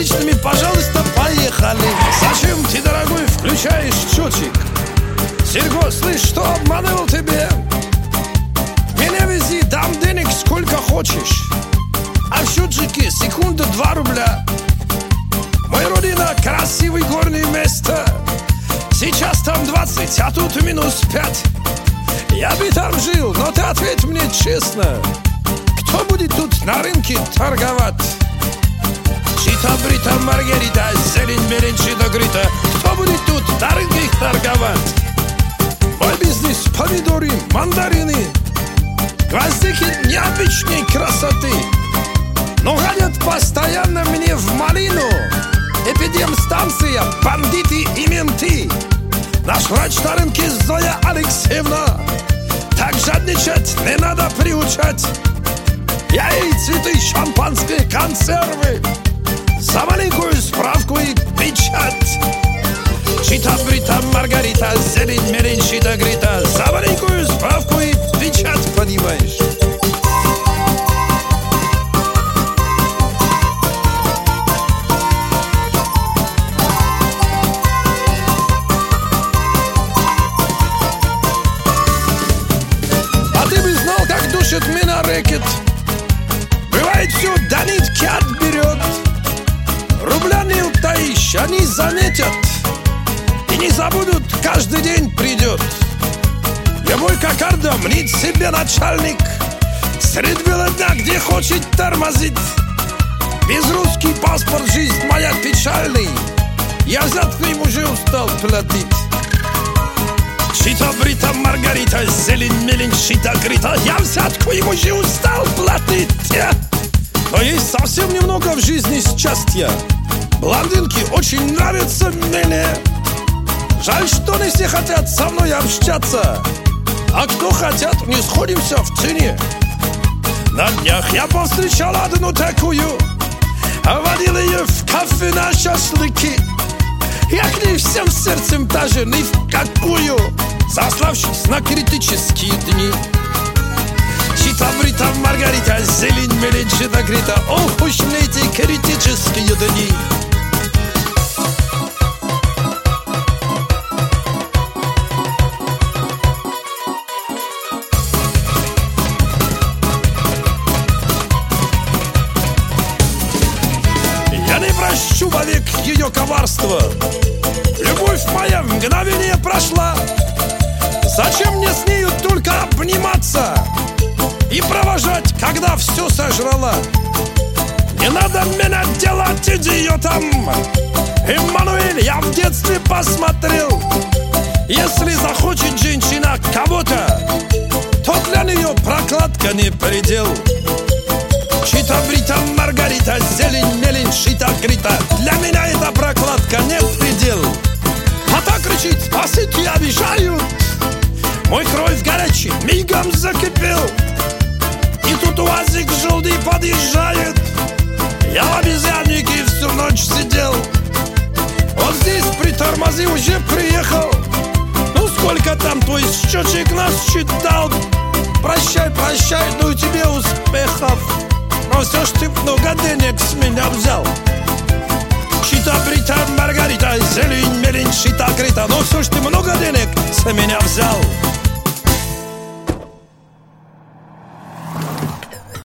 наличными, пожалуйста, поехали. Зачем ты, дорогой, включаешь счетчик? Серго, слышь, что обманывал тебе? Меня вези, дам денег сколько хочешь. А в счетчике секунда 2 рубля. Моя родина — красивое горное место. Сейчас там 20, а тут минус 5. Я бы там жил, но ты ответь мне честно. Кто будет тут на рынке торговать? Чита, брита, маргарита, зелень, мерень, чита, грита. Кто будет тут на рынке торговать? Мой бизнес — помидоры, мандарины, гвоздики необычной красоты. Но гонят постоянно мне в малину. Эпидемстанция, бандиты и менты. Наш врач на рынке Зоя Алексеевна. Так жадничать не надо приучать. Яй, цветы, шампанское, консервы. За маленькую справку и печать. Чита, брита, маргарита, зелень, мерень, чита, грита. За маленькую справку и печать, понимаешь? А ты бы знал, как душит меня рэкет. Бывает, все до нитки отберет. Рубля не утаишь, они заметят. И не забудут, каждый день придет. Любой кокарда мнит себе начальник. Средь бела дня, где хочет тормозить. Без русский паспорт жизнь моя печальный. Я взятку им уже устал платить. Чита, брита, маргарита, зелень, мелень, чита, грита. Я взятку им уже устал платить. Но есть совсем немного в жизни счастья. Блондинки очень нравятся мне. Жаль, что не все хотят со мной общаться. А кто хотят, не сходимся в цене. На днях я повстречал одну такую. Водил ее в кафе на шашлыки. Я к ней всем сердцем даже ни в какую. Заславшись на критические дни. Чита, брита, маргарита, зелень, мелень, чита, грита. Ох уж мне эти критические дни. Я не прощу вовек ее коварство. Любовь моя в мгновение прошла. Зачем мне с нею только обниматься и провожать, когда все сожрала? Не надо меня делать идиотом. Эммануэль, я в детстве посмотрел. Если захочет женщина кого-то, то для нее прокладка не предел. Чита, брита, маргарита, зелень, мелень, чита, грита. Для меня эта прокладка не предел. А так кричит: спасите, обижают. Мой кровь горячий мигом закипел. И тут УАЗик желтый подъезжает. Я в обезьяннике всю ночь сидел. Вот здесь притормози, уже приехал. Ну сколько там твой счетчик нас считал? Прощай, прощай, ну и тебе успехов. Но все ж ты много денег с меня взял. Чита, брита, маргарита, зелень, мелень, чита, грита. Но все ж ты много денег с меня взял.